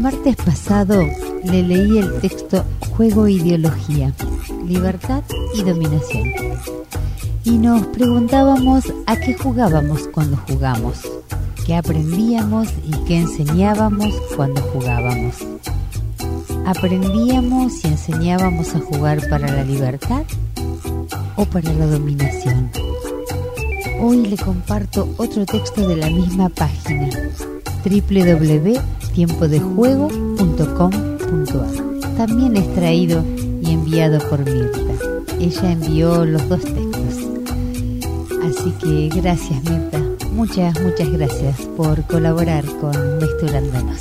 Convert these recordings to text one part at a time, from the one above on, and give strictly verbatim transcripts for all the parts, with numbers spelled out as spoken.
martes pasado le leí el texto Juego e Ideología, Libertad y Dominación. Y nos preguntábamos a qué jugábamos cuando jugamos, qué aprendíamos y qué enseñábamos cuando jugábamos. ¿Aprendíamos y enseñábamos a jugar para la libertad o para la dominación? Hoy le comparto otro texto de la misma página, doble u doble u doble u punto tiempo de juego punto com punto a r. También extraído y enviado por Mirta. Ella envió los dos textos. Así que gracias, Mirta. Muchas, muchas gracias por colaborar con Mesturándonos.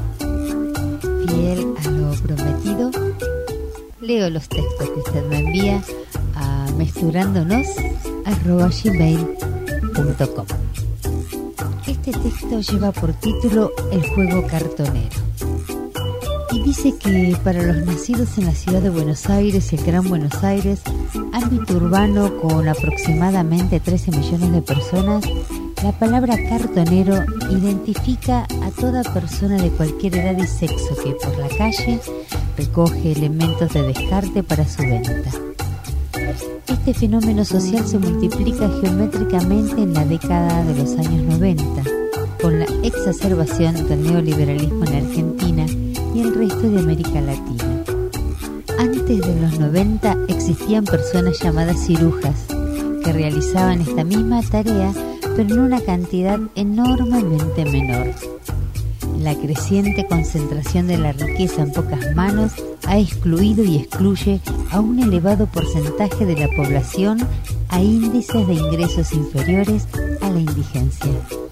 Fiel a lo prometido, leo los textos que usted me envía a mesturándonos arroba gmail punto com. Este texto lleva por título El juego cartonero y dice que para los nacidos en la ciudad de Buenos Aires y el Gran Buenos Aires, ámbito urbano con aproximadamente trece millones de personas, la palabra cartonero identifica a toda persona de cualquier edad y sexo que por la calle recoge elementos de descarte para su venta. Este fenómeno social se multiplica geométricamente en la década de los años noventa, con la exacerbación del neoliberalismo en Argentina y el resto de América Latina. Antes de los noventa existían personas llamadas cirujas que realizaban esta misma tarea, pero en una cantidad enormemente menor. La creciente concentración de la riqueza en pocas manos ha excluido y excluye a un elevado porcentaje de la población a índices de ingresos inferiores a la indigencia.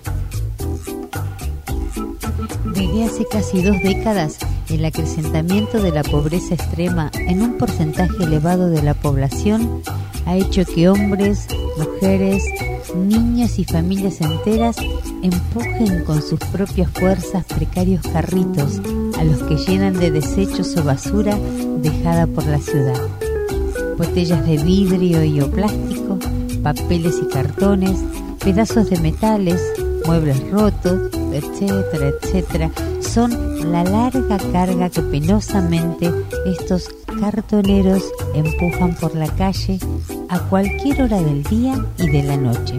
Desde hace casi dos décadas, el acrecentamiento de la pobreza extrema en un porcentaje elevado de la población ha hecho que hombres, mujeres, niños y familias enteras empujen con sus propias fuerzas precarios carritos a los que llenan de desechos o basura dejada por la ciudad. Botellas de vidrio y o plástico, papeles y cartones, pedazos de metales, muebles rotos, etcétera, etcétera, son la larga carga que penosamente estos cartoneros empujan por la calle a cualquier hora del día y de la noche.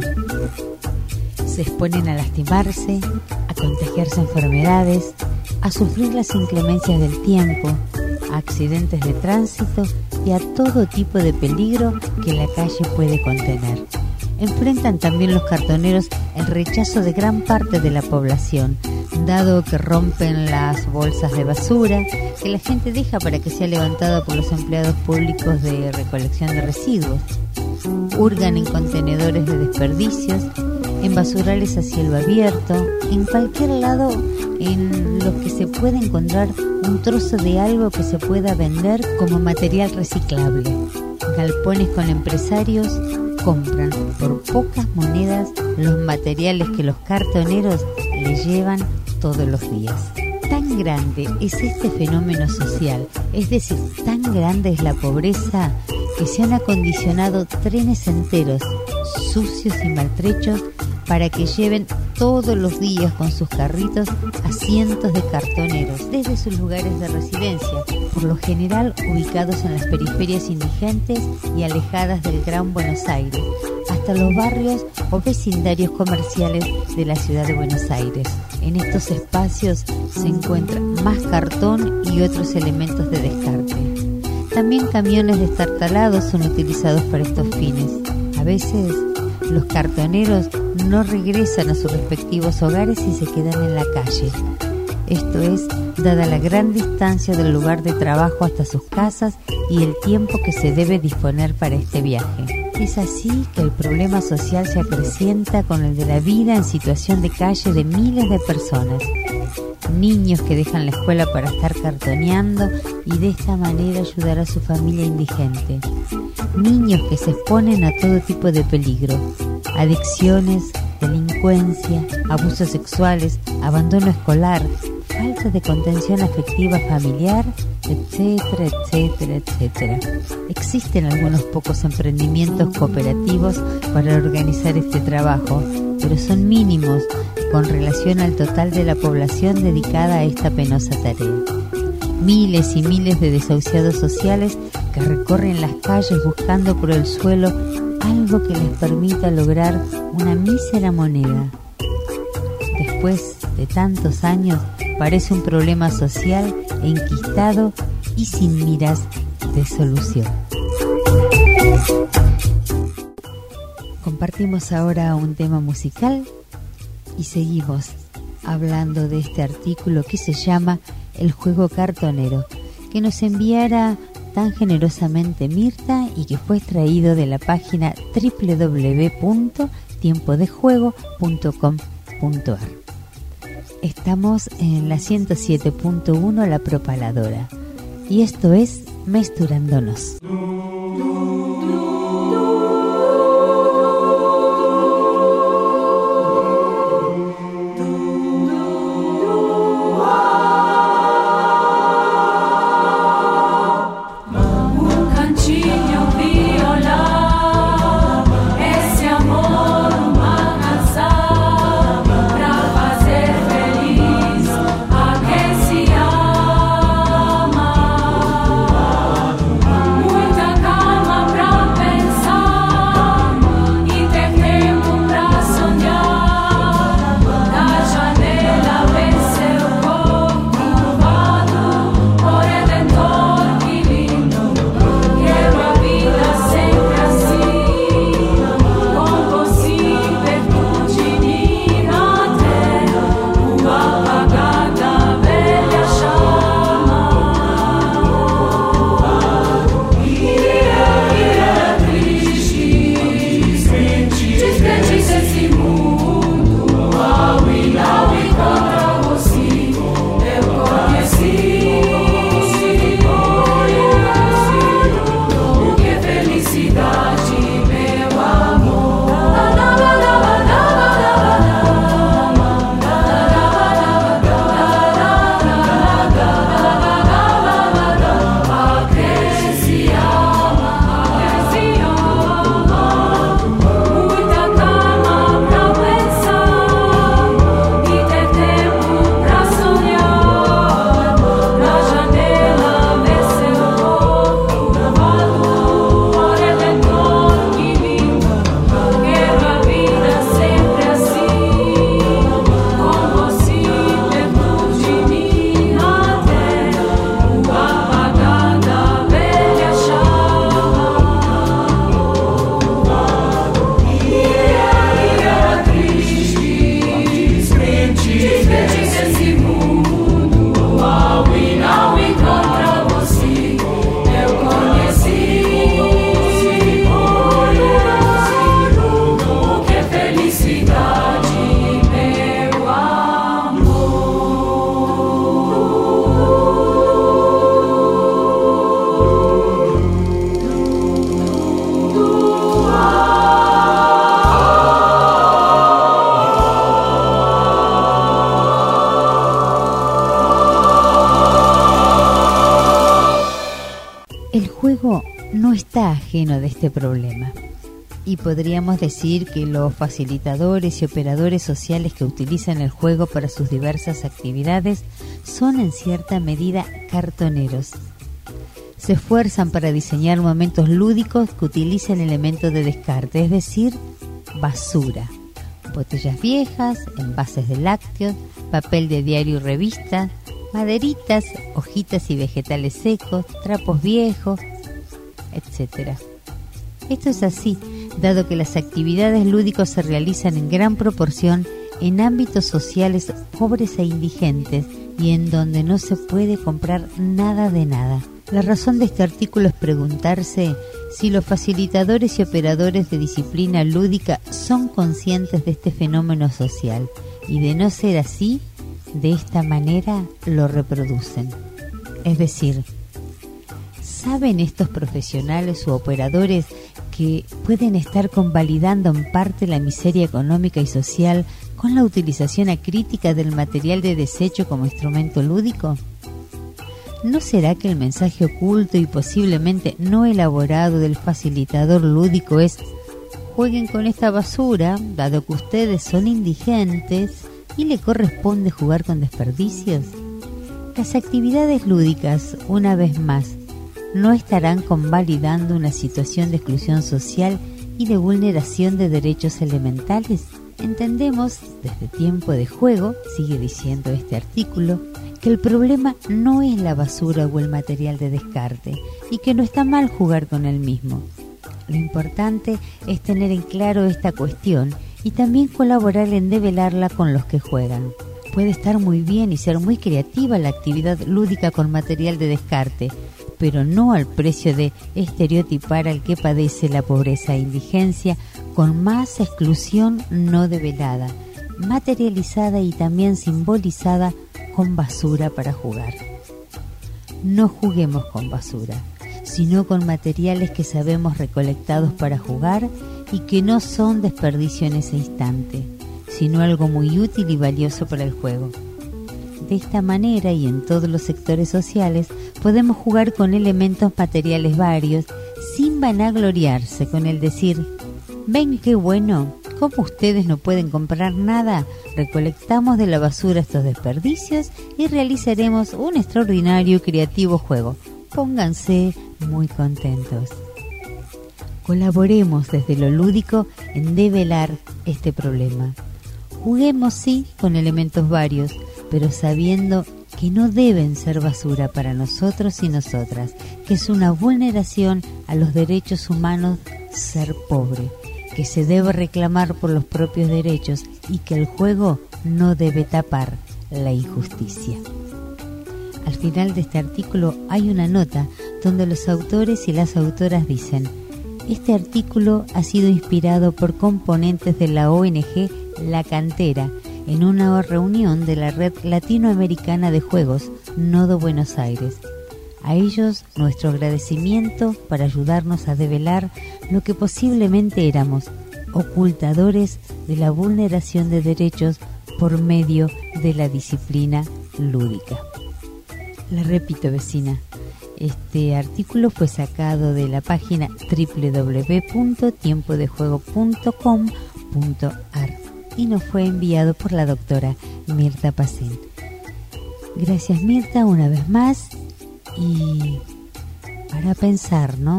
Se exponen a lastimarse, a contagiarse enfermedades, a sufrir las inclemencias del tiempo, a accidentes de tránsito y a todo tipo de peligro que la calle puede contener. Enfrentan también los cartoneros el rechazo de gran parte de la población, dado que rompen las bolsas de basura que la gente deja para que sea levantada por los empleados públicos de recolección de residuos. Hurgan en contenedores de desperdicios, en basurales a cielo abierto, en cualquier lado en los que se puede encontrar un trozo de algo que se pueda vender como material reciclable. Galpones con empresarios compran por pocas monedas los materiales que los cartoneros les llevan todos los días. Tan grande es este fenómeno social, es decir, tan grande es la pobreza, que se han acondicionado trenes enteros, sucios y maltrechos, para que lleven todos los días con sus carritos a cientos de cartoneros desde sus lugares de residencia, por lo general ubicados en las periferias indigentes y alejadas del Gran Buenos Aires, hasta los barrios o vecindarios comerciales de la ciudad de Buenos Aires. En estos espacios se encuentra más cartón y otros elementos de descarte. También camiones destartalados son utilizados para estos fines. A veces los cartoneros no regresan a sus respectivos hogares y se quedan en la calle. Esto es, dada la gran distancia del lugar de trabajo hasta sus casas y el tiempo que se debe disponer para este viaje. Es así que el problema social se acrecienta con el de la vida en situación de calle de miles de personas. Niños que dejan la escuela para estar cartoneando y de esta manera ayudar a su familia indigente. Niños que se exponen a todo tipo de peligro, adicciones, delincuencia, abusos sexuales, abandono escolar, falta de contención afectiva familiar, etcétera, etcétera, etcétera. Existen algunos pocos emprendimientos cooperativos para organizar este trabajo, pero son mínimos con relación al total de la población dedicada a esta penosa tarea. Miles y miles de desahuciados sociales que recorren las calles buscando por el suelo algo que les permita lograr una mísera moneda. Después de tantos años, parece un problema social e enquistado y sin miras de solución. Compartimos ahora un tema musical y seguimos hablando de este artículo que se llama El juego cartonero, que nos enviara tan generosamente Mirta y que fue extraído de la página doble u doble u doble u punto tiempo de juego punto com punto a r. Estamos en la ciento siete punto uno, La Propaladora, y esto es Mesturándonos. No está ajeno de este problema, y podríamos decir que los facilitadores y operadores sociales que utilizan el juego para sus diversas actividades son en cierta medida cartoneros. Se esfuerzan para diseñar momentos lúdicos que utilizan elementos de descarte, es decir, basura, botellas viejas, envases de lácteos, papel de diario y revista, maderitas, hojitas y vegetales secos, trapos viejos, etcétera. Esto es así, dado que las actividades lúdicas se realizan en gran proporción en ámbitos sociales pobres e indigentes y en donde no se puede comprar nada de nada. La razón de este artículo es preguntarse si los facilitadores y operadores de disciplina lúdica son conscientes de este fenómeno social y, de no ser así, de esta manera lo reproducen. Es decir, ¿saben estos profesionales u operadores que pueden estar convalidando en parte la miseria económica y social con la utilización acrítica del material de desecho como instrumento lúdico? ¿No será que el mensaje oculto y posiblemente no elaborado del facilitador lúdico es: jueguen con esta basura, dado que ustedes son indigentes, y le corresponde jugar con desperdicios? Las actividades lúdicas, una vez más, no estarán convalidando una situación de exclusión social y de vulneración de derechos elementales. Entendemos, desde tiempo de juego, sigue diciendo este artículo, que el problema no es la basura o el material de descarte y que no está mal jugar con el mismo. Lo importante es tener en claro esta cuestión y también colaborar en develarla con los que juegan. Puede estar muy bien y ser muy creativa la actividad lúdica con material de descarte, pero no al precio de estereotipar al que padece la pobreza e indigencia con más exclusión no develada, materializada y también simbolizada con basura para jugar. No juguemos con basura, sino con materiales que sabemos recolectados para jugar y que no son desperdicio en ese instante, sino algo muy útil y valioso para el juego. De esta manera y en todos los sectores sociales podemos jugar con elementos materiales varios sin vanagloriarse con el decir: ven qué bueno, ¿cómo ustedes no pueden comprar nada? Recolectamos de la basura estos desperdicios y realizaremos un extraordinario y creativo juego. Pónganse muy contentos. Colaboremos desde lo lúdico en develar este problema. Juguemos sí con elementos varios, pero sabiendo que no deben ser basura para nosotros y nosotras, que es una vulneración a los derechos humanos ser pobre, que se debe reclamar por los propios derechos y que el juego no debe tapar la injusticia. Al final de este artículo hay una nota donde los autores y las autoras dicen: este artículo ha sido inspirado por componentes de la O N G La Cantera en una reunión de la Red Latinoamericana de Juegos, Nodo Buenos Aires. A ellos nuestro agradecimiento por ayudarnos a develar lo que posiblemente éramos, ocultadores de la vulneración de derechos por medio de la disciplina lúdica. La repito, vecina, este artículo fue sacado de la página doble u doble u doble u punto tiempo de juego punto com punto a r y nos fue enviado por la doctora Mirta Pacén. Gracias, Mirta, una vez más. Y para pensar, ¿no?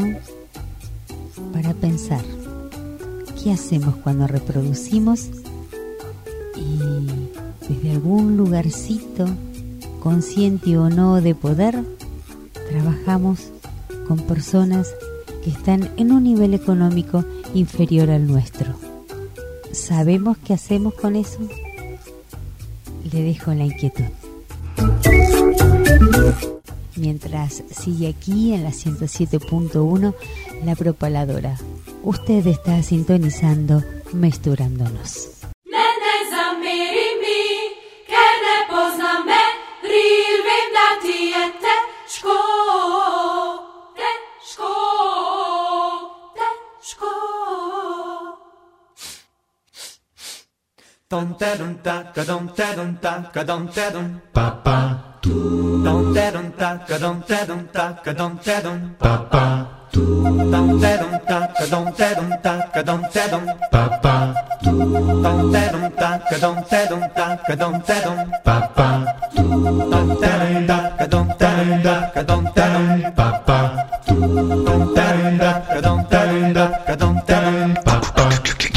Para pensar, ¿qué hacemos cuando reproducimos? Y desde algún lugarcito, consciente o no de poder, trabajamos con personas que están en un nivel económico inferior al nuestro. ¿Sabemos qué hacemos con eso? Le dejo la inquietud. Mientras sigue aquí en la ciento siete punto uno La Propaladora, usted está sintonizando Mesturándonos. Don da dum da ka dum da dum da ka dum da dum pa pa tu don da dum da ka dum da dum da ka dum da dum pa pa tu don da dum da ka dum da dum da ka dum da dum pa pa tu don da dum da ka dum da dum da ka dum da dum pa pa tu don da dum da ka dum da dum da ka dum da dum pa pa tu don da dum da ka dum da dum da ka dum da dum pa pa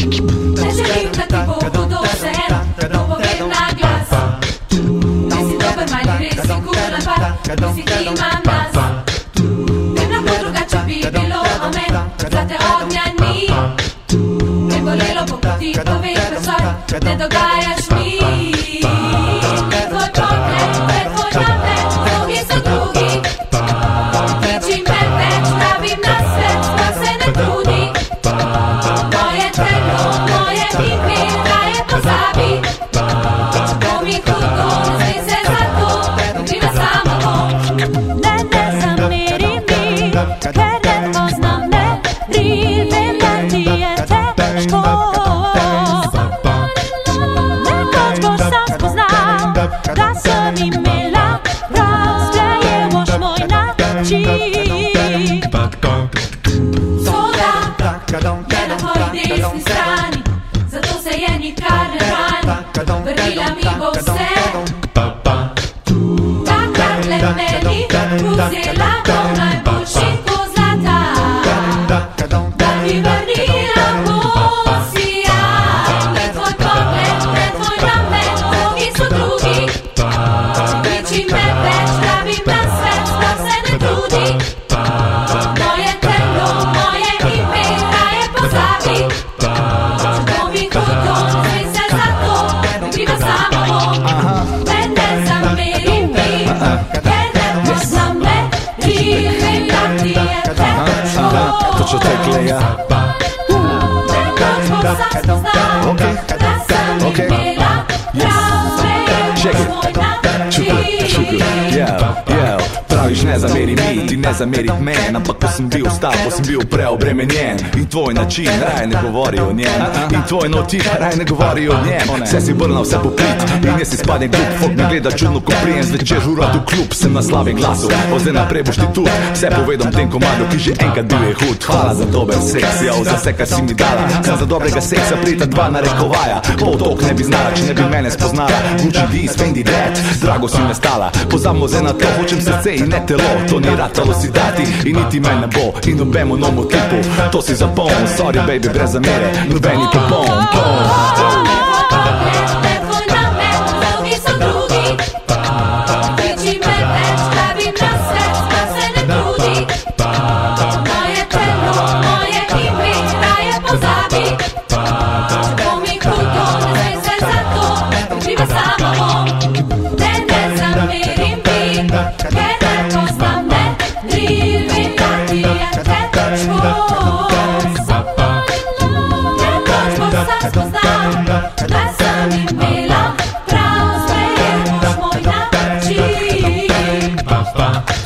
Non si chiama nas Jedna podruga čepi bilo o me Zate ognjani Ne bolelo po poti povej presoj Ne dogajaš mi Tvoj problem, ne tvoj namet Drugi su drugi Ničim me već pravim na svet Da se ne trudi Moje telo, moje ime Da je pozabi Ko mi kudu, ne zli se za to Ugrime samo Soda, je na tvoji desni strani Zato se je nikar ne brani Brilla mi você. Kakle meni, uzela ona i bušinku zlata. Da mi vrnila posija. Ne tvoj pogled, ne tvoj namet, mnogi su drugi. Liči me već, pravim na svet, da se ne trudi. Moje telo, moje ime, raje pozabi. Čudovi kuto, svi se za to, kriva samo. Mene zameri mi, jer ne poznam me, krivi da ti je tebe čuo. Točno tekle, ja. Nekoć ko saznam, da sam imela prave, moj način. Yeah, yeah. Praviš ne zameri mi, ti ne zameri men, ampak ko sem bil star, ko sem bil preobremenjen. In tvoj način, raj ne govori o njem. In tvoj notip, raj ne govori o njem. Vse si vrnal, vse poprit, in jaz si spadem glup. Folk me gleda čudno, ko prijem zvečer urad v klub. Sem na slavi glasu, od zdaj naprej boš ti tudi vse povedom tem komadu, ki že enkrat bil je hud. Hvala za dober seks, ja, za vse, kar si mi dala. Sem za dobrega seksa prita dva narekovaja. Pol tok ne bi znala, če ne bi mene spoznala. Gucci D, Fendi Dead, drago si me stala. Pozabimo zdaj na to, hočem srce in ne telo. To ni ratalo si dati in niti me ne bo. In nobemu nomu tipu, to si zapom. Sorry baby, brez zamere, nobeni popom. Ne tvoj namet, mnogi su drugi. Liči me već, pravim na svet, da se ne trudi. Moje telo, moje ime, raje pozabi. Čudo mi kuto, ne znaj se za to, kriva samo. Ne, ne zameri mi, jer ne poznam me, krivi da ti je tebe čuo. Nekoć ko sad spoznam, da sam imela prav, sve je moj način.